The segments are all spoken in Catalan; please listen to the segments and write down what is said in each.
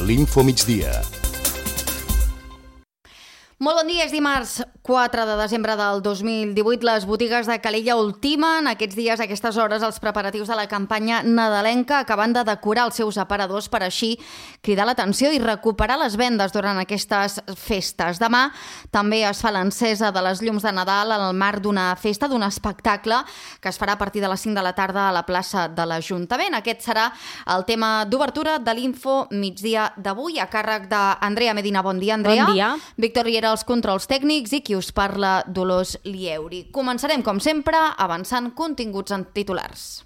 l'Info Migdia. Molt bon dia, és dimarts 4 de desembre del 2018. Les botigues de Calella ultimen aquests dies, a aquestes hores, els preparatius de la campanya nadalenca, acabant de decorar els seus aparadors per així cridar l'atenció i recuperar les vendes durant aquestes festes. Demà també es fa l'encesa de les llums de Nadal en el marc d'una festa, d'un espectacle que es farà a partir de les 5 de la tarda a la plaça de l'Ajuntament. Aquest serà el tema d'obertura de l'Info Migdia d'avui, a càrrec d'Andrea Medina. Bon dia, Andrea. Bon dia. Víctor Riera, els controls tècnics, i qui us parla, Dolors Lieuri. Començarem, com sempre, avançant continguts en titulars.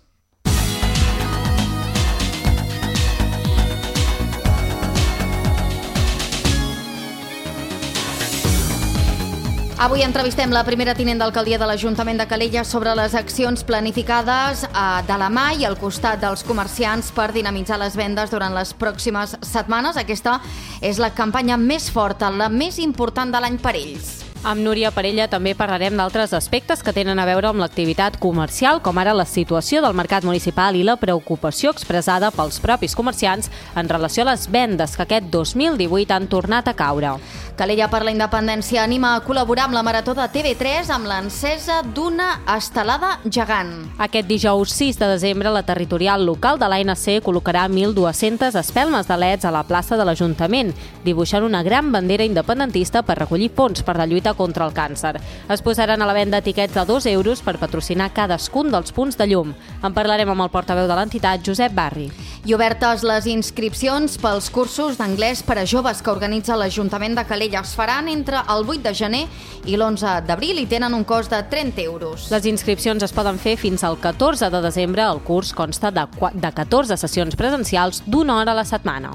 Avui entrevistem la primera tinent d'alcaldia de l'Ajuntament de Calella sobre les accions planificades de la mà i al costat dels comerciants per dinamitzar les vendes durant les pròximes setmanes. Aquesta és la campanya més forta, la més important de l'any per ells. Amb Núria Parella també parlarem d'altres aspectes que tenen a veure amb l'activitat comercial, com ara la situació del mercat municipal i la preocupació expressada pels propis comerciants en relació a les vendes que aquest 2018 han tornat a caure. Calella per la Independència anima a col·laborar amb la Marató de TV3 amb l'encesa d'una estelada gegant. Aquest dijous 6 de desembre, la territorial local de l'ANC col·locarà 1.200 espelmes de leds a la plaça de l'Ajuntament, dibuixant una gran bandera independentista per recollir fons per la lluita contra el càncer. Es posaran a la venda etiquets de 2 euros per patrocinar cadascun dels punts de llum. En parlarem amb el portaveu de l'entitat, Josep Barri. I obertes les inscripcions pels cursos d'anglès per a joves que organitza l'Ajuntament de Calella. Es faran entre el 8 de gener i l'11 d'abril i tenen un cost de 30 euros. Les inscripcions es poden fer fins al 14 de desembre. El curs consta de 14 sessions presencials d'1 hora a la setmana.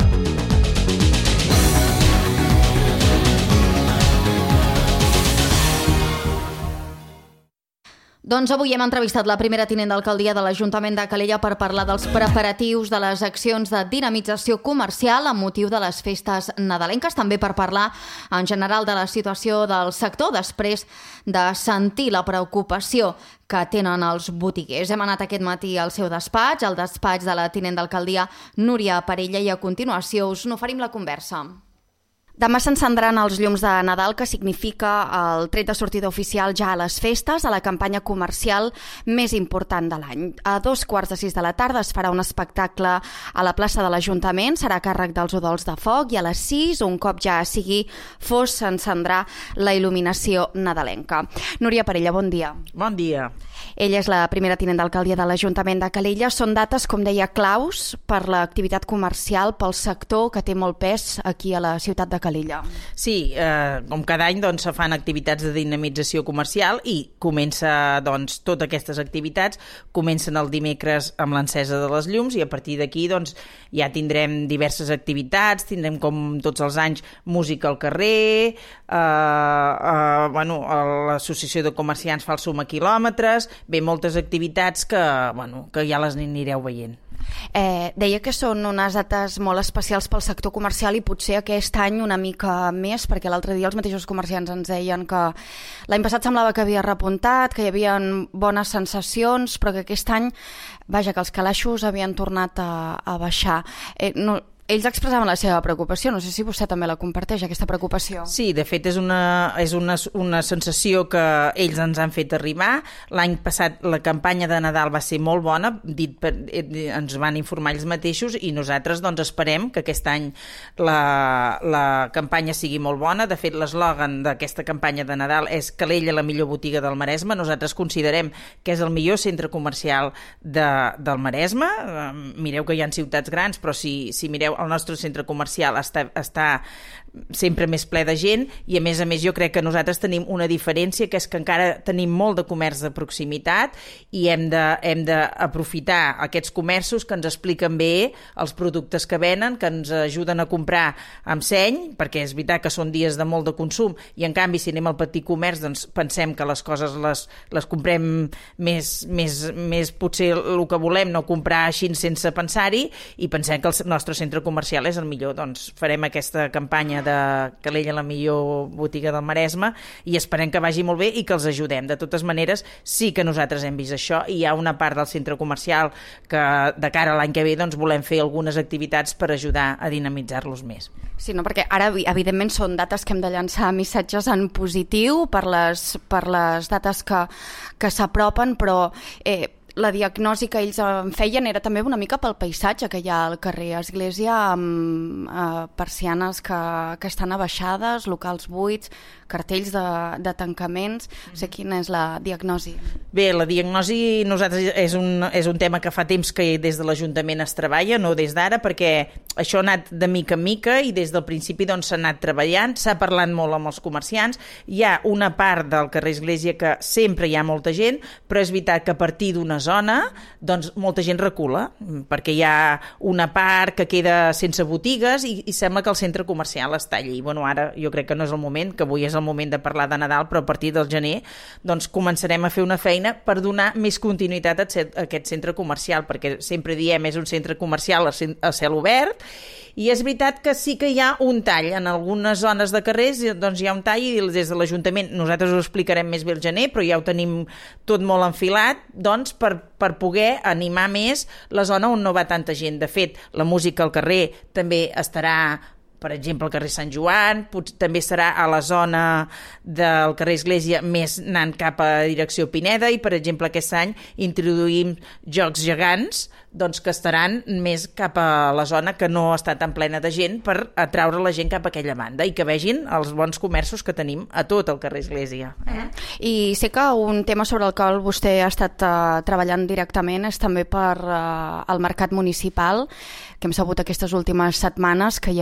Doncs avui hem entrevistat la primera tinent d'alcaldia de l'Ajuntament de Calella per parlar dels preparatius de les accions de dinamització comercial amb motiu de les festes nadalenques, també per parlar en general de la situació del sector després de sentir la preocupació que tenen els botiguers. Hem anat aquest matí al seu despatx, al despatx de la tinent d'alcaldia Núria Parella, i a continuació us n'oferim la conversa. Demà s'encendran els llums de Nadal, que significa el tret de sortida oficial ja a les festes, a la campanya comercial més important de l'any. A 5:15 de la tarda es farà un espectacle a la plaça de l'Ajuntament, serà a càrrec dels udols de foc, i a les 6, un cop ja sigui fos, s'encendrà la il·luminació nadalenca. Núria Parella, bon dia. Bon dia. Ella és la primera tinent d'alcaldia de l'Ajuntament de Calella. Són dates, com deia, claus per l'activitat comercial, pel sector que té molt pes aquí a la ciutat de Calella. Sí, com cada any doncs, se fan activitats de dinamització comercial i comença, doncs, totes aquestes activitats comencen el dimecres amb l'encesa de les llums, i a partir d'aquí doncs, ja tindrem diverses activitats, tindrem com tots els anys música al carrer, l'associació de comerciants fa el suma quilòmetres, bé, moltes activitats que ja les anireu veient. Deia que són unes dates molt especials pel sector comercial i potser aquest any una mica més, perquè l'altre dia els mateixos comerciants ens deien que l'any passat semblava que havia repuntat, que hi havia bones sensacions, però que aquest any, vaja, que els calaixos havien tornat a baixar. Ells expressaven la seva preocupació, no sé si vostè també la comparteix, aquesta preocupació. Sí, de fet és una sensació que ells ens han fet arribar. L'any passat la campanya de Nadal va ser molt bona, ens van informar ells mateixos, i nosaltres doncs esperem que aquest any la campanya sigui molt bona. De fet, l'eslògan d'aquesta campanya de Nadal és Calella, la millor botiga del Maresme. Nosaltres considerem que és el millor centre comercial del Maresme. Mireu que hi ha ciutats grans, però si mireu, el nostre centre comercial està sempre més ple de gent, i a més jo crec que nosaltres tenim una diferència, que és que encara tenim molt de comerç de proximitat i hem d'aprofitar aquests comerços que ens expliquen bé els productes que venen, que ens ajuden a comprar amb seny, perquè és veritat que són dies de molt de consum, i en canvi si anem al petit comerç doncs pensem que les coses les comprem més potser el que volem, no comprar així sense pensar-hi, i pensem que el nostre centre comercial és el millor. Doncs farem aquesta campanya de Calella la millor botiga del Maresme, i esperem que vagi molt bé i que els ajudem. De totes maneres, sí que nosaltres hem vist això, i hi ha una part del centre comercial que de cara a l'any que ve doncs, volem fer algunes activitats per ajudar a dinamitzar-los més. Sí, no, perquè ara, evidentment, són dates que hem de llançar missatges en positiu per les dates que s'apropen, però la diagnosi que ells en feien era també una mica pel paisatge que hi ha al carrer. Església amb persianes que estan abaixades, locals buits, cartells de tancaments. No sé quina és la diagnosi. Bé, la diagnosi nosaltres és un tema que fa temps que des de l'Ajuntament es treballa, no des d'ara, perquè això ha anat de mica en mica i des del principi doncs, s'ha anat treballant, s'ha parlat molt amb els comerciants. Hi ha una part del carrer Església que sempre hi ha molta gent, però és veritat que a partir d'una zona doncs molta gent recula, perquè hi ha una part que queda sense botigues i sembla que el centre comercial està allí. Bueno, ara jo crec que no és el moment, que avui és el moment de parlar de Nadal, però a partir del gener doncs començarem a fer una feina per donar més continuïtat a aquest centre comercial, perquè sempre diem és un centre comercial a cel obert, i és veritat que sí que hi ha un tall en algunes zones de carrers, doncs hi ha un tall i des de l'Ajuntament nosaltres ho explicarem més bé el gener, però ja ho tenim tot molt enfilat doncs per poder animar més la zona on no va tanta gent. De fet, la música al carrer també estarà, per exemple, al carrer Sant Joan, també serà a la zona del carrer Església més anant cap a direcció Pineda, i per exemple aquest any introduïm jocs gegants doncs que estaran més cap a la zona que no està tan plena de gent per atraure la gent cap a aquella banda i que vegin els bons comerços que tenim a tot el carrer Església. I sé que un tema sobre el qual vostè ha estat treballant directament és també per el mercat municipal, que hem sabut aquestes últimes setmanes que hi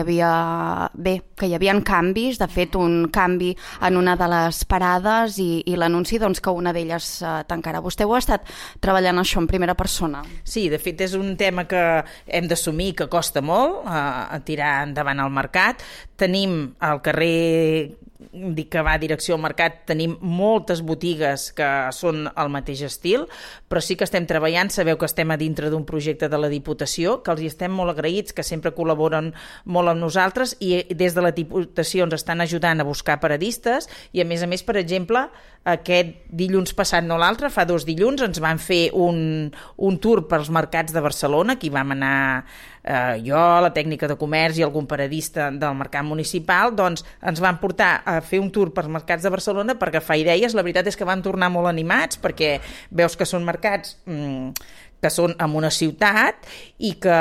havia canvis, de fet un canvi en una de les parades i l'anunci doncs, que una d'elles tancarà. Vostè ho ha estat treballant això en primera persona? Sí, de fet és un tema que hem d'assumir que costa molt a tirar endavant el mercat. Tenim al carrer que va a direcció al mercat, tenim moltes botigues que són el mateix estil, però sí que estem treballant, sabeu que estem a dintre d'un projecte de la Diputació, que els hi estem molt agraïts, que sempre col·laboren molt amb nosaltres, i des de la Diputació ens estan ajudant a buscar paradistes, i a més, per exemple, aquest dilluns passat, no l'altre, fa 2 dilluns, ens van fer un tour pels mercats de Barcelona, que hi vam anar jo, la tècnica de comerç i algun paradista del mercat municipal, doncs ens van portar a fer un tour pels mercats de Barcelona per agafar idees. La veritat és que vam tornar molt animats, perquè veus que són mercats que són en una ciutat i que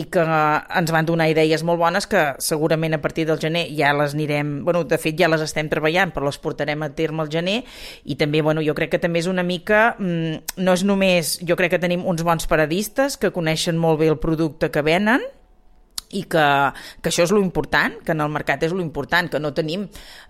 ens van donar idees molt bones que segurament a partir del gener ja les anirem, de fet ja les estem treballant, però les portarem a terme al gener. I també, jo crec que també és una mica, no és només, jo crec que tenim uns bons paradistes que coneixen molt bé el producte que venen, i que això és lo important, que en el mercat és lo important, que no tenim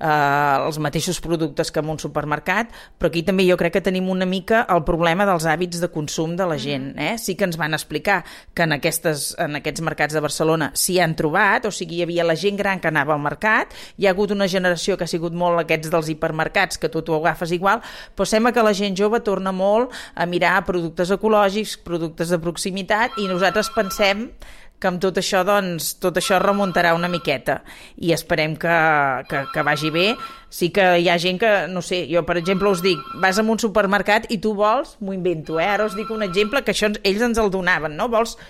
els mateixos productes que en un supermercat, però aquí també jo crec que tenim una mica el problema dels hàbits de consum de la gent. Sí que ens van explicar que en aquests mercats de Barcelona s'hi han trobat, o sigui, hi havia la gent gran que anava al mercat, hi ha hagut una generació que ha sigut molt aquests dels hipermercats, que tot ho agafes igual, però sembla que la gent jove torna molt a mirar productes ecològics, productes de proximitat, i nosaltres pensem que amb tot això, doncs, tot això remuntarà una miqueta i esperem que vagi bé. Sí que hi ha gent que, no sé, jo per exemple us dic, vas a un supermercat i tu vols, m'ho invento, ara us dic un exemple que això ells ens el donaven, no? Vols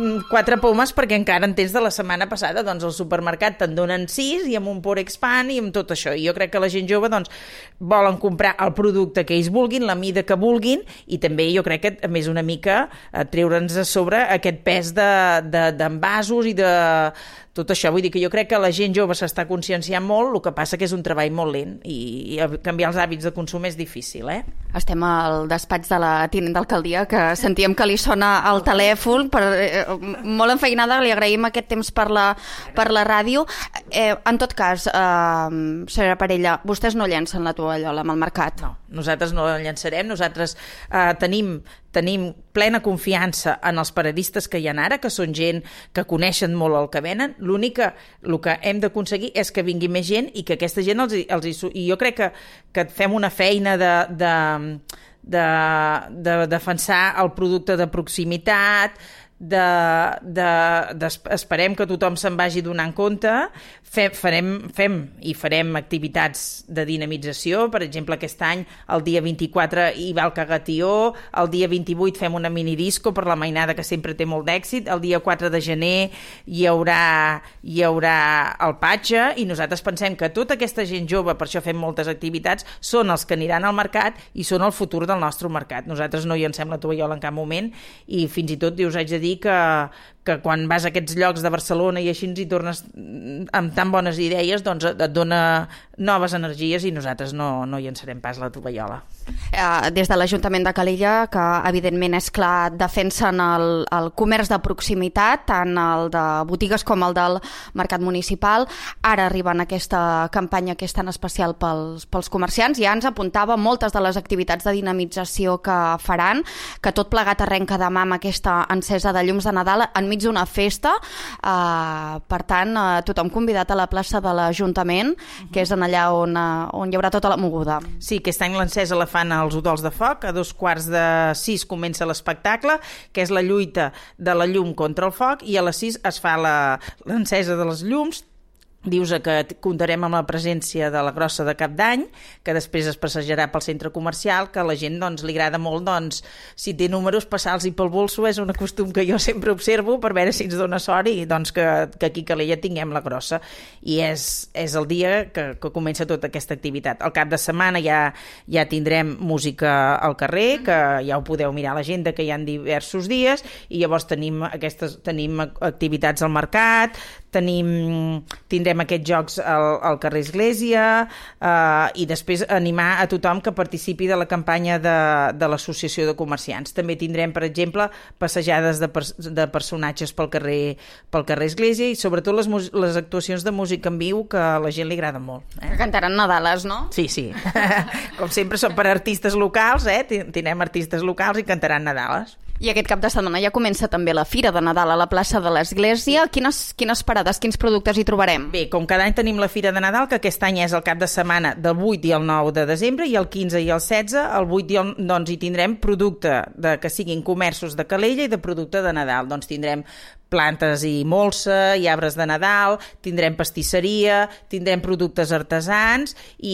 4 pomes perquè encara en tens de la setmana passada, doncs al supermercat te'n donen 6 i amb un Porex Pan i amb tot això, i jo crec que la gent jove doncs volen comprar el producte que ells vulguin, la mida que vulguin, i també jo crec que a més una mica treure'ns a sobre aquest pes d'envasos i de tot això. Vull dir que jo crec que la gent jove s'està conscienciant molt, el que passa que és un treball molt lent i canviar els hàbits de consum és difícil. Estem al despatx de la tinent d'alcaldia, que sentíem que li sona el telèfon, molt enfeinada, li agraïm aquest temps per la ràdio. En tot cas, senyora Parella, vostès no llencen la tovallola amb el mercat? No, nosaltres no la llançarem, nosaltres tenim plena confiança en els paradistes que hi ha ara, que són gent que coneixen molt el que venen. El que hem d'aconseguir és que vingui més gent i que aquesta gent i jo crec que fem una feina de defensar el producte de proximitat, esperem que tothom se'n vagi donant compte, farem activitats de dinamització. Per exemple, aquest any, el dia 24 hi va el Cagatió, el dia 28 fem una minidisco per la mainada, que sempre té molt d'èxit, el dia 4 de gener hi haurà el Patge, i nosaltres pensem que tota aquesta gent jove, per això fem moltes activitats, són els que aniran al mercat i són el futur del nostre mercat. Nosaltres no hi llancem la tovallola en cap moment, i fins i tot us haig de dir que quan vas a aquests llocs de Barcelona i així i tornes amb tan bones idees, doncs et dona noves energies, i nosaltres no llançarem pas la tovallola. Des de l'Ajuntament de Calella, que evidentment és clar, defensen el comerç de proximitat, tant el de botigues com el del mercat municipal. Ara arriben aquesta campanya que és tan especial pels comerciants. Ja ens apuntava moltes de les activitats de dinamització que faran, que tot plegat arrenca demà amb aquesta encesa de llums de Nadal enmig d'una festa. Per tant, tothom convidat a la plaça de l'Ajuntament, que és allà on hi haurà tota la moguda. Sí, aquest any l'encesa la fan als Udols de Foc. A 5:45 comença l'espectacle, que és la lluita de la llum contra el foc, i a les 6 es fa l'encesa de les llums. Dius que comptarem amb la presència de la Grossa de Cap d'Any, que després es passejarà pel centre comercial, que a la gent li agrada molt, si té números, passar-los pel bolso és un costum que jo sempre observo per veure si ens dona sort, i que aquí a Calella tinguem la Grossa. I és el dia que comença tota aquesta activitat. Al cap de setmana ja tindrem música al carrer, que ja ho podeu mirar a l'agenda, que hi ha diversos dies, i llavors tenim activitats al mercat, tindrem aquests jocs al carrer Església, i després animar a tothom que participi de la campanya de l'Associació de Comerciants. També tindrem, per exemple, passejades de personatges pel carrer Església, i sobretot les actuacions de música en viu, que a la gent li agrada molt. Que cantaran Nadales, no? Sí. Com sempre són per artistes locals, tindrem artistes locals i cantaran Nadales. I aquest cap de setmana ja comença també la Fira de Nadal a la plaça de l'Església. Quines parades, quins productes hi trobarem? Bé, com cada any tenim la Fira de Nadal, que aquest any és el cap de setmana del 8 i el 9 de desembre, i el 15 i el 16. El 8 hi tindrem producte que siguin comerços de Calella i de producte de Nadal. Doncs tindrem plantes i molsa i arbres de Nadal, tindrem pastisseria, tindrem productes artesans,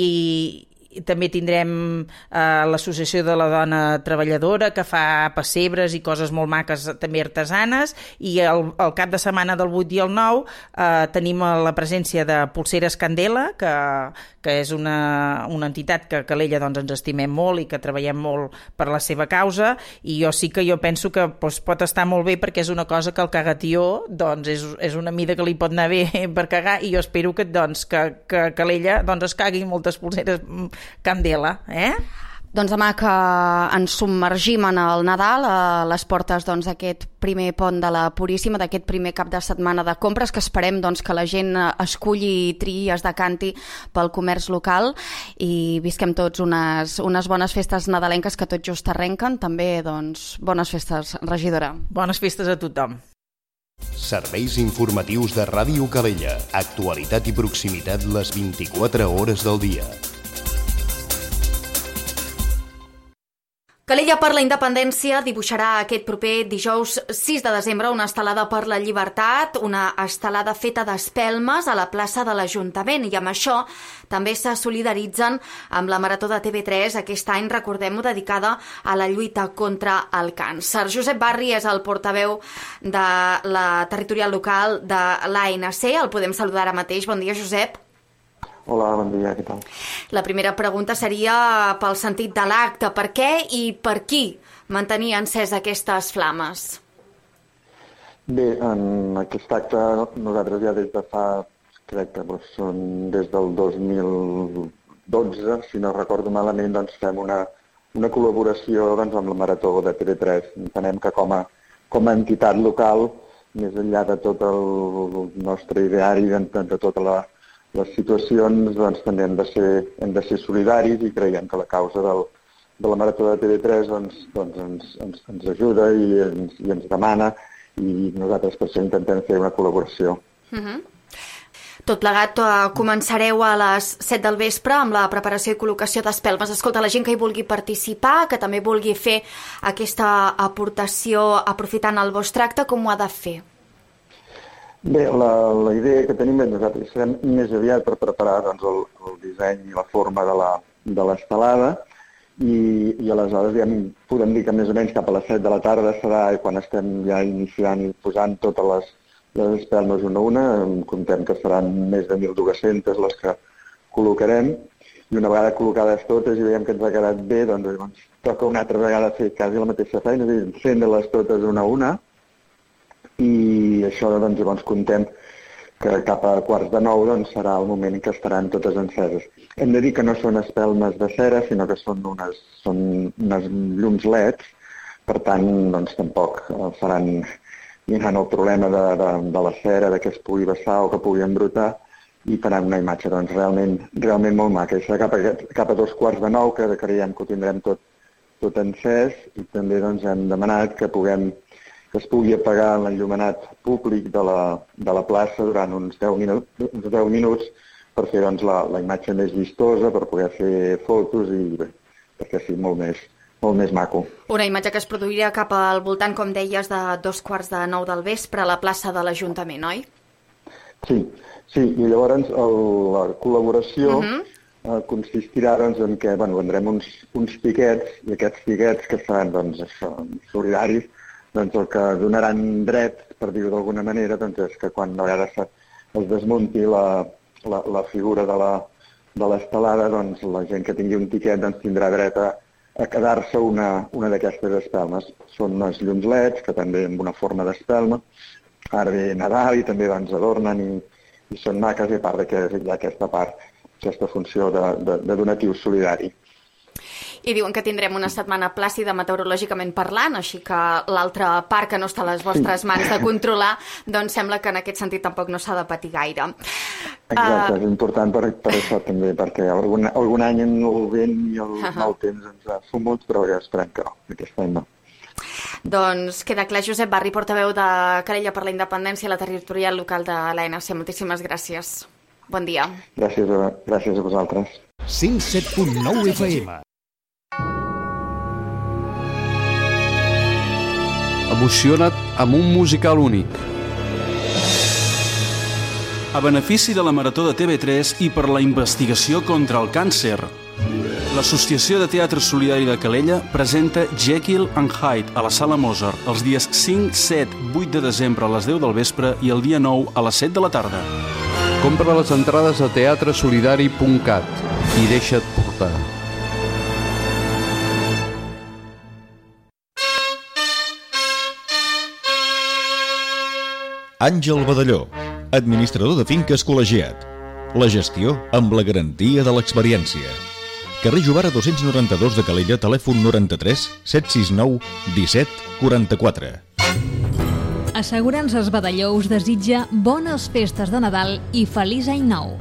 i també tindrem l'Associació de la Dona Treballadora, que fa pessebres i coses molt maques també artesanes, i el cap de setmana del 8 i el 9 tenim la presència de Polseres Candela, que és una entitat que a Calella ens estimem molt i que treballem molt per la seva causa, i jo penso que pot estar molt bé, perquè és una cosa que el Cagatió és una mida que li pot anar bé per cagar, i jo espero que a Calella es caguin moltes polseres Candela, Doncs demà que ens submergim en el Nadal, a les portes d'aquest primer pont de la Puríssima, d'aquest primer cap de setmana de compres, que esperem que la gent esculli, triï i es decanti pel comerç local, i visquem tots unes bones festes nadalenques que tot just arrenquen. També bones festes, regidora. Bones festes a tothom. Serveis informatius de Ràdio Calella. Actualitat i proximitat les 24 hores del dia. Calella per la Independència dibuixarà aquest proper dijous 6 de desembre una estelada per la llibertat, una estelada feta d'espelmes a la plaça de l'Ajuntament, i amb això també se solidaritzen amb la Marató de TV3, aquest any, recordem-ho, dedicada a la lluita contra el càncer. Josep Barri és el portaveu de la territorial local de l'ANC, el podem saludar ara mateix. Bon dia, Josep. Hola, bon dia, què tal? La primera pregunta seria pel sentit de l'acte. Per què i per qui mantenir encès aquestes flames? Bé, en aquest acte nosaltres ja des de crec que són des del 2012, si no recordo malament, fem una col·laboració amb la Marató de TV3. Entenem que com a entitat local, més enllà de tot el nostre ideari, de tota les situacions, també hem de ser solidaris, i creiem que la causa de la Marató de TV3 ens ajuda i ens demana, i nosaltres per això intentem fer una col·laboració. Tot plegat, començareu a les 7 del vespre amb la preparació i col·locació d'espelmes. Escolta, la gent que hi vulgui participar, que també vulgui fer aquesta aportació aprofitant el vostre acte, com ho ha de fer? Bé, la idea que tenim és nosaltres serem més aviat per preparar doncs, el disseny i la forma de l'estelada i aleshores podem dir que més o menys cap a les 7 de la tarda serà quan estem ja iniciant i posant totes les espelmes una a una. Comptem que seran més de 1.200 les que col·locarem i una vegada col·locades totes i veiem que ens ha quedat bé, doncs toca una altra vegada fer quasi la mateixa feina, és a dir, encendre-les totes una a una. I això, doncs, llavors comptem que cap a 8:45 serà el moment en què estaran totes enceses. Hem de dir que no són espelmes de cera, sinó que són unes llums LEDs, per tant, doncs, tampoc faran el problema de la cera, de que es pugui vessar o que pugui embrutar, i faran una imatge doncs, realment molt maca. Això cap a 8:45, que creiem que ho tindrem tot encès, i també doncs, hem demanat que es pugui apagar l'enllumenat públic de la plaça durant uns 10 minuts per fer doncs, la imatge més vistosa, per poder fer fotos i bé, perquè sigui molt més maco. Una imatge que es produiria cap al voltant, com deies, de 8:45 del vespre a la plaça de l'Ajuntament, oi? Sí, i llavors la col·laboració consistirà doncs, en què vendrem uns tiquets, i aquests tiquets que seran doncs, solidaris, doncs el que donaran dret, per dir-ho d'alguna manera, doncs és que quan a vegades es desmunti la figura de l'estelada, doncs la gent que tingui un tiquet doncs, tindrà dret a quedar-se una d'aquestes espelmes. Són unes llums LEDs, que també amb una forma d'espelma. Ara ve Nadal i també doncs, adornen i són maques, i a part que hi ha aquesta funció de donatiu solidari. I diuen que tindrem una setmana plàcida meteorològicament parlant, així que l'altra part que no està a les vostres mans de controlar, doncs sembla que en aquest sentit tampoc no s'ha de patir gaire. Exacte, és important per això també, perquè algun any el vent i el mal temps ens ha fumut, però ja esperem que no, aquest any no. Doncs queda clar. Josep Barri, portaveu de Calella per la Independència, la territorial local de l'ANC. Moltíssimes gràcies. Bon dia. Gràcies a vosaltres. 107.9 FM. Emociona't amb un musical únic. A benefici de la Marató de TV3 i per la investigació contra el càncer, l'Associació de Teatre Solidari de Calella presenta Jekyll and Hyde a la Sala Mozart els dies 5, 7, 8 de desembre a les 10 del vespre i el dia 9 a les 7 de la tarda. Compra les entrades a teatresolidari.cat i deixa't portar. Àngel Badalló, administrador de finques col·legiat. La gestió amb la garantia de l'experiència. Carrer Jovara 292 de Calella, telèfon 93 769 17 44. Assegurances Badalló us desitja bones festes de Nadal i feliç any nou.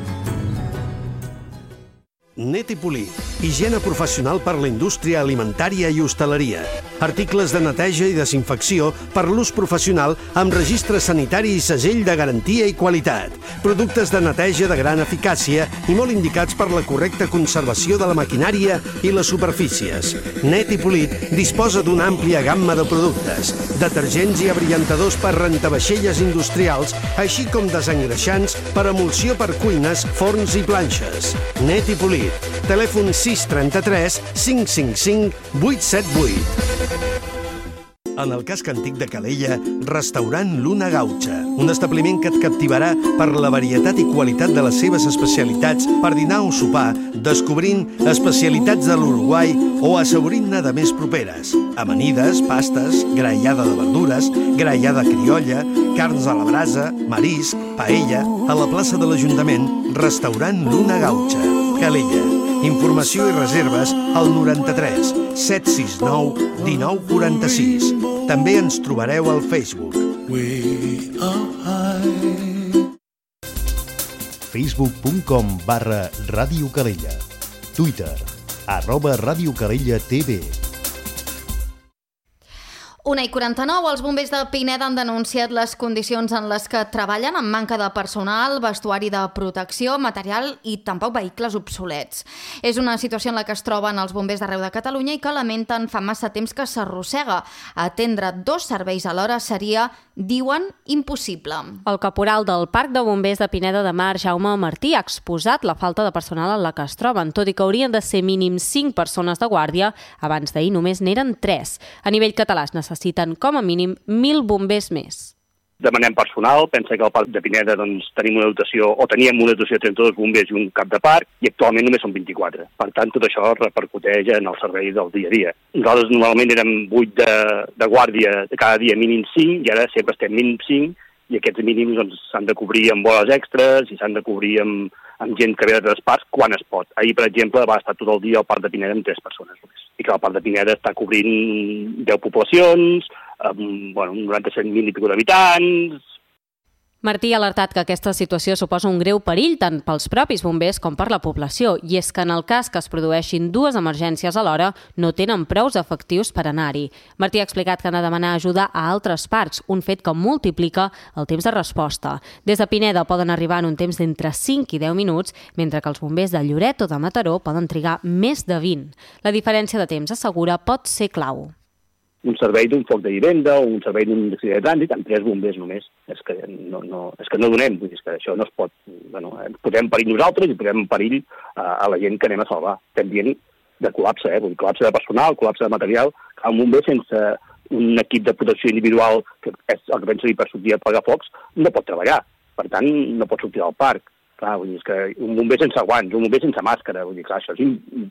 Netipolit, higiene professional per la indústria alimentària i hostaleria. Articles de neteja i desinfecció per l'ús professional amb registre sanitari i segell de garantia i qualitat. Productes de neteja de gran eficàcia i molt indicats per la correcta conservació de la maquinària i les superfícies. Netipolit disposa d'una àmplia gamma de productes, detergents i abrillantadors per rentavaixelles industrials, així com desengreixants per emulsió per cuines, forns i planxes. Netipolit. Telèfon 633 555 878. En el casc antic de Calella, restaurant Luna Gaucha, un establiment que et captivarà per la varietat i qualitat de les seves especialitats per dinar o sopar, descobrint especialitats de l'Uruguai o assaborint-ne de més properes. Amanides, pastes, graellada de verdures, graellada criolla, carns a la brasa, marisc, paella, a la plaça de l'Ajuntament, restaurant Luna Gaucha, Calella. Informació i reserves al 93 769 1946. També ens trobareu al Facebook. Facebook.com/Ràdio Calella. Twitter @Ràdio Calella TV. 1:49, els bombers de Pineda han denunciat les condicions en les que treballen amb manca de personal, vestuari de protecció, material i tampoc vehicles obsolets. És una situació en la que es troben els bombers d'arreu de Catalunya i que lamenten fa massa temps que s'arrossega. Atendre 2 serveis alhora seria, diuen, impossible. El caporal del Parc de Bombers de Pineda de Mar, Jaume Martí, ha exposat la falta de personal en la que es troben, tot i que haurien de ser mínim 5 persones de guàrdia, abans d'ahir només n'eren 3. A nivell català es necessiten com a mínim 1.000 bombers més. Demanem personal, pensa que al Parc de Pineda tenim una dotació, o teníem una dotació de 32 bombers i un cap de parc, i actualment només són 24. Per tant, tot això repercuteix en el servei del dia a dia. Nosaltres normalment érem 8 de guàrdia cada dia, mínim 5, i ara sempre estem mínim 5, i aquests mínims s'han de cobrir amb hores extres i s'han de cobrir amb gent que ve de tres parts quan es pot. Ahir, per exemple, va estar tot el dia al Parc de Pineda amb 3 persones només. I que el Parc de Pineda està cobrint 10 poblacions, amb 97.000 i pico d'habitants. Martí ha alertat que aquesta situació suposa un greu perill tant pels propis bombers com per la població, i és que en el cas que es produeixin 2 emergències alhora no tenen prous efectius per anar-hi. Martí ha explicat que han de demanar ajuda a altres parcs, un fet que multiplica el temps de resposta. Des de Pineda poden arribar en un temps d'entre 5 i 10 minuts, mentre que els bombers de Lloret o de Mataró poden trigar més de 20. La diferència de temps, assegura, pot ser clau. Un servei d'un foc de vivenda o un servei d'un accident de trànsit amb 3 bombers només. És que no donem, vull dir, és que això no es pot. Posem en perill nosaltres i posem en perill a la gent que anem a salvar. Estem dient de col·lapse, vull dir, col·lapse de personal, col·lapse de material. Un bomber sense un equip de protecció individual, que és el que pensa dir per sortir a apagar focs, no pot treballar. Per tant, no pot sortir del parc. Clar, vull dir, és que un bomber sense guants, un bomber sense màscara, vull dir, clar, això és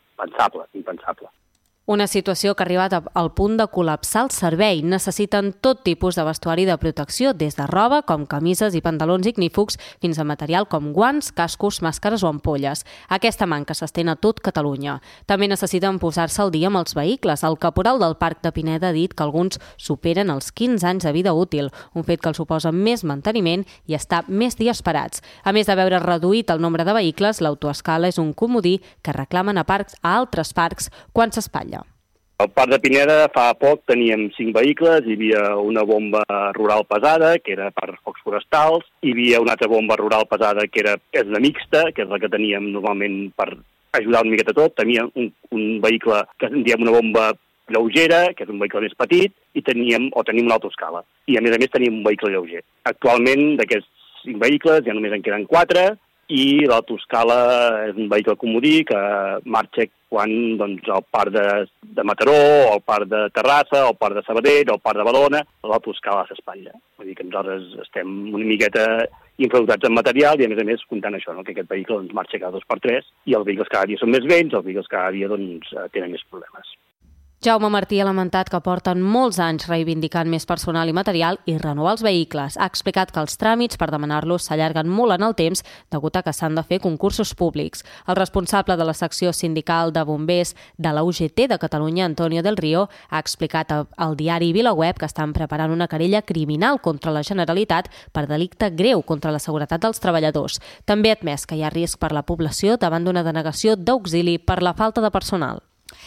impensable. Una situació que ha arribat al punt de col·lapsar el servei. Necessiten tot tipus de vestuari de protecció, des de roba, com camises i pantalons ignífugs, fins a material com guants, cascos, màscares o ampolles. Aquesta manca s'estén a tot Catalunya. També necessiten posar-se al dia amb els vehicles. El caporal del Parc de Pineda ha dit que alguns superen els 15 anys de vida útil, un fet que els suposa més manteniment i estar més dies parats. A més de veure reduït el nombre de vehicles, l'autoescala és un comodí que reclamen a altres parcs quan s'espatlla. Al Parc de Pineda fa poc teníem 5 vehicles, hi havia una bomba rural pesada, que era per focs forestals, hi havia una altra bomba rural pesada que és una mixta, que és la que teníem normalment per ajudar una miqueta tot. Teníem un vehicle que en diem una bomba lleugera, que és un vehicle més petit, i tenim una autoescala. I a més teníem un vehicle lleuger. Actualment, d'aquests 5 vehicles ja només en queden 4, i l'autoscala és un vehicle comodí que marxa quan el parc de Mataró, o el parc de Terrassa, o el parc de Sabadell, o el parc de Badalona, l'autoscala s'espatlla. Vull dir que nosaltres estem una miqueta infradotats en material i, a més, comptant això, que aquest vehicle marxa cada 2x3 i els vehicles cada dia són més vells, els vehicles cada dia tenen més problemes. Jaume Martí ha lamentat que porten molts anys reivindicant més personal i material i renovar els vehicles. Ha explicat que els tràmits per demanar-los s'allarguen molt en el temps degut a que s'han de fer concursos públics. El responsable de la secció sindical de bombers de la UGT de Catalunya, Antonio del Río, ha explicat al diari VilaWeb que estan preparant una querella criminal contra la Generalitat per delicte greu contra la seguretat dels treballadors. També ha admès que hi ha risc per la població davant d'una denegació d'auxili per la falta de personal.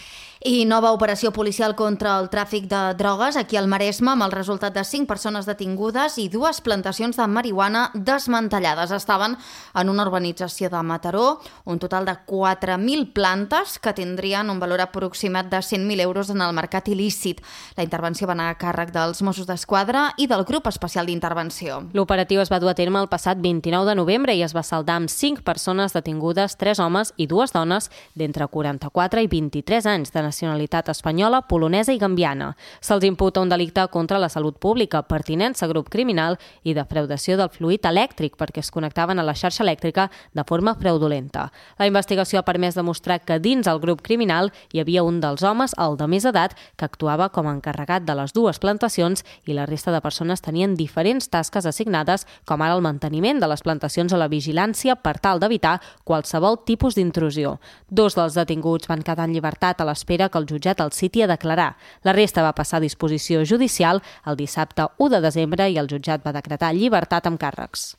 I nova operació policial contra el tràfic de drogues aquí al Maresme, amb el resultat de 5 persones detingudes i 2 plantacions de marihuana desmantellades. Estaven en una urbanització de Mataró, un total de 4.000 plantes que tindrien un valor aproximat de 100.000 euros en el mercat il·lícit. La intervenció va anar a càrrec dels Mossos d'Esquadra i del Grup Especial d'Intervenció. L'operatiu es va dur a terme el passat 29 de novembre i es va saldar amb 5 persones detingudes, 3 homes i 2 dones d'entre 44 i 23 anys de nacionalitat espanyola, polonesa i gambiana. Se'ls imputa un delicte contra la salut pública, pertinença a grup criminal i defraudació del fluid elèctric perquè es connectaven a la xarxa elèctrica de forma fraudulenta. La investigació ha permès demostrar que dins el grup criminal hi havia un dels homes, el de més edat, que actuava com a encarregat de les 2 plantacions i la resta de persones tenien diferents tasques assignades, com ara el manteniment de les plantacions o la vigilància per tal d'evitar qualsevol tipus d'intrusió. 2 dels detinguts van quedar en llibertat a l'espera que el jutjat els citi a declarar. La resta va passar a disposició judicial el dissabte 1 de desembre i el jutjat va decretar llibertat amb càrrecs.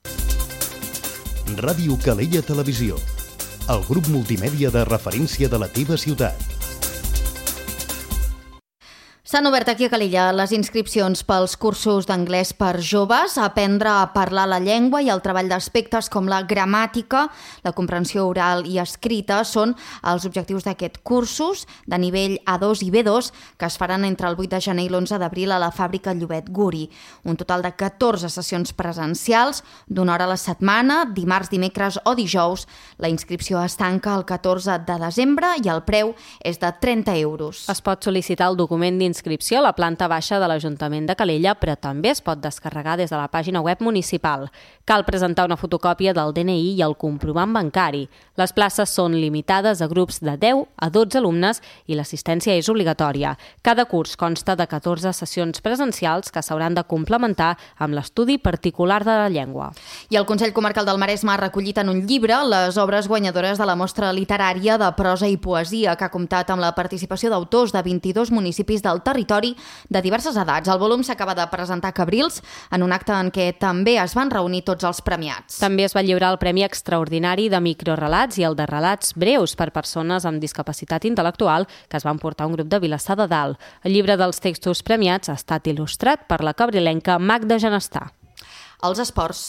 Ràdio Calella Televisió, el grup multimèdia de referència de la teva ciutat. S'han obert aquí a Calella les inscripcions pels cursos d'anglès per joves, aprendre a parlar la llengua i el treball d'aspectes com la gramàtica, la comprensió oral i escrita són els objectius d'aquests cursos de nivell A2 i B2 que es faran entre el 8 de gener i l'11 d'abril a la fàbrica Llobet Guri. Un total de 14 sessions presencials d'una hora a la setmana, dimarts, dimecres o dijous. La inscripció es tanca el 14 de desembre i el preu és de 30 euros. Es pot sol·licitar el document d'inscripció a la planta baixa de l'Ajuntament de Calella, però també es pot descarregar des de la pàgina web municipal. Cal presentar una fotocòpia del DNI i el comprovant bancari. Les places són limitades a grups de 10 a 12 alumnes i l'assistència és obligatòria. Cada curs consta de 14 sessions presencials que s'hauran de complementar amb l'estudi particular de la llengua. I el Consell Comarcal del Maresme ha recollit en un llibre les obres guanyadores de la mostra literària de prosa i poesia, que ha comptat amb la participació d'autors de 22 municipis del territori de diverses edats. El volum s'acaba de presentar a Cabrils en un acte en què també es van reunir tots els premiats. També es va lliurar el Premi Extraordinari de Microrelats i el de Relats Breus per persones amb discapacitat intel·lectual que es van portar un grup de Vilassar de Dalt. El llibre dels textos premiats ha estat il·lustrat per la cabrilenca Magda Genestà. Els esports.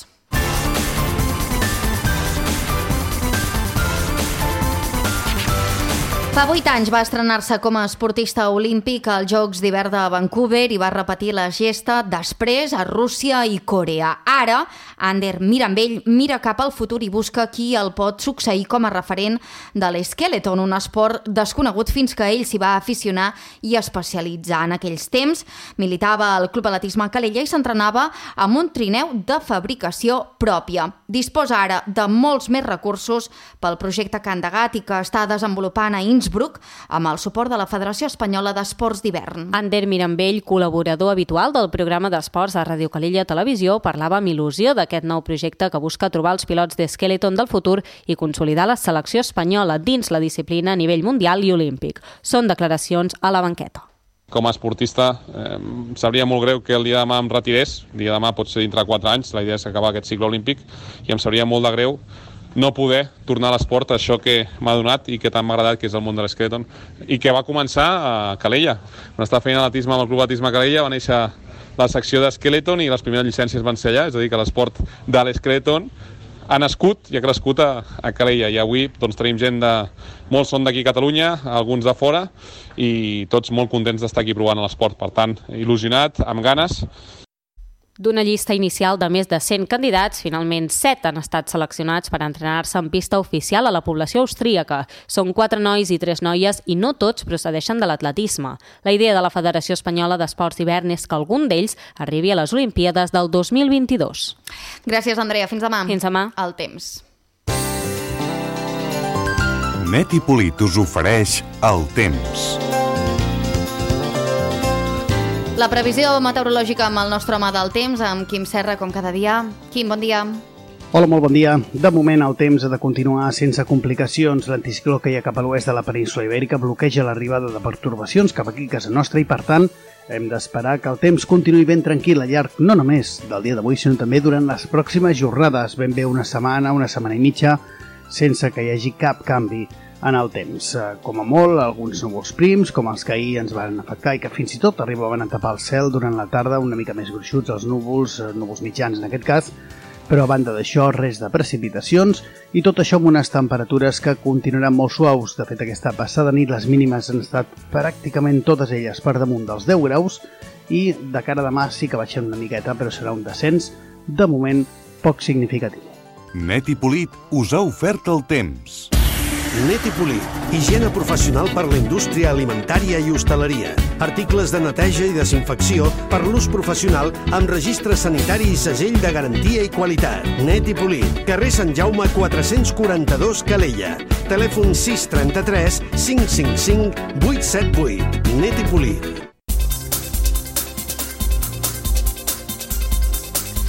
Fa 8 anys va estrenar-se com a esportista olímpic als Jocs d'hivern de Vancouver i va repetir la gesta després a Rússia i Corea. Ara, Ander Mirambell mira cap al futur i busca qui el pot succeir com a referent de l'Skeleton, un esport desconegut fins que ell s'hi va aficionar i especialitzar. En aquells temps militava al Club Atletisme Calella i s'entrenava amb un trineu de fabricació pròpia. Disposa ara de molts més recursos pel projecte Candagat i que està desenvolupant a Innsbruck amb el suport de la Federació Espanyola d'Esports d'Hivern. Ander Mirambell, col·laborador habitual del programa d'esports a Ràdio Calella Televisió, parlava amb il·lusió d'aquest nou projecte que busca trobar els pilots d'Skeleton del futur i consolidar la selecció espanyola dins la disciplina a nivell mundial i olímpic. Són declaracions a la banqueta. Com a esportista, em sabria molt greu que el dia de demà em retirés. El dia de demà pot ser dintre de 4 anys, la idea és acabar aquest cicle olímpic, i em sabria molt de greu no poder tornar a l'esport, això que m'ha donat i que tant m'ha agradat, que és el món de l'Skeleton, i que va començar a Calella. Quan estava fent atletisme amb el Club Atletisme Calella va néixer la secció d'Skeleton i les primeres llicències van ser allà, és a dir, que l'esport de l'Skeleton ha nascut i ha crescut a Calella, i avui doncs, tenim gent de... Molts són d'aquí a Catalunya, alguns de fora, i tots molt contents d'estar aquí provant l'esport. Per tant, il·lusionat, amb ganes. D'una llista inicial de més de 100 candidats, finalment 7 han estat seleccionats per entrenar-se en pista oficial a la població austríaca. Són 4 nois i 3 noies i no tots procedeixen de l'atletisme. La idea de la Federació Espanyola d'Esports d'Hivern és que algun d'ells arribi a les Olimpíades del 2022. Gràcies, Andrea. Fins demà. Fins demà. El temps. Net i Polit us ofereix el temps. La previsió meteorològica amb el nostre home del temps, amb Quim Serra, com cada dia. Quim, bon dia. Hola, molt bon dia. De moment el temps ha de continuar sense complicacions. L'anticicló que hi ha cap a l'oest de la península Ibèrica bloqueja l'arribada de pertorbacions cap aquí a casa nostra i, per tant, hem d'esperar que el temps continuï ben tranquil al llarg no només del dia d'avui, sinó també durant les pròximes jornades, ben bé una setmana i mitja, sense que hi hagi cap canvi en el temps. Com a molt, alguns núvols prims, com els que ahir ens van afectar i que fins i tot arribaven a tapar el cel durant la tarda, una mica més gruixuts els núvols mitjans en aquest cas, però a banda d'això, res de precipitacions i tot això amb unes temperatures que continuaran molt suaus. De fet, aquesta passada nit les mínimes han estat pràcticament totes elles per damunt dels 10 graus i de cara a demà sí que baixen una miqueta, però serà un descens, de moment, poc significatiu. Net i Polit us ha ofert el temps. Net i Polit, higiene professional per la indústria alimentària i hostaleria. Articles de neteja i desinfecció per l'ús professional amb registre sanitari i segell de garantia i qualitat. Net i Polit, carrer Sant Jaume 442 Calella. Telèfon 633 555 878. Net i Polit.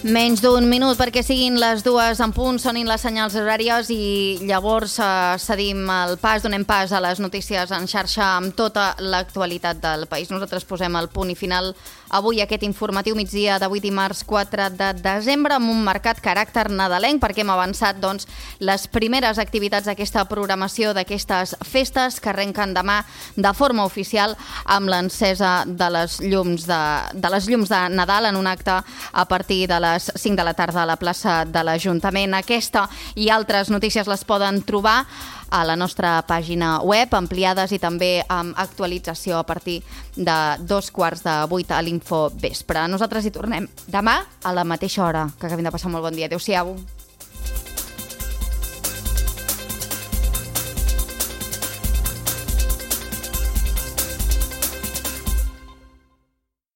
Menys d'un minut perquè siguin les 2 en punt, sonin les senyals horàries i llavors cedim el pas, donem pas a les notícies en xarxa amb tota l'actualitat del país. Nosaltres posem el punt i final avui aquest informatiu migdia d'avui dimarts 4 de desembre amb un marcat caràcter nadalenc perquè hem avançat les primeres activitats d'aquesta programació d'aquestes festes que arrenquen demà de forma oficial amb l'encesa de les llums de Nadal en un acte a partir de les 5 de la tarda a la plaça de l'Ajuntament. Aquesta i altres notícies les poden trobar a la nostra pàgina web, ampliades i també amb actualització a partir de 7:15 a l'Info Vespre. Nosaltres hi tornem demà a la mateixa hora. Que acabem de passar molt bon dia. Adéu-siau.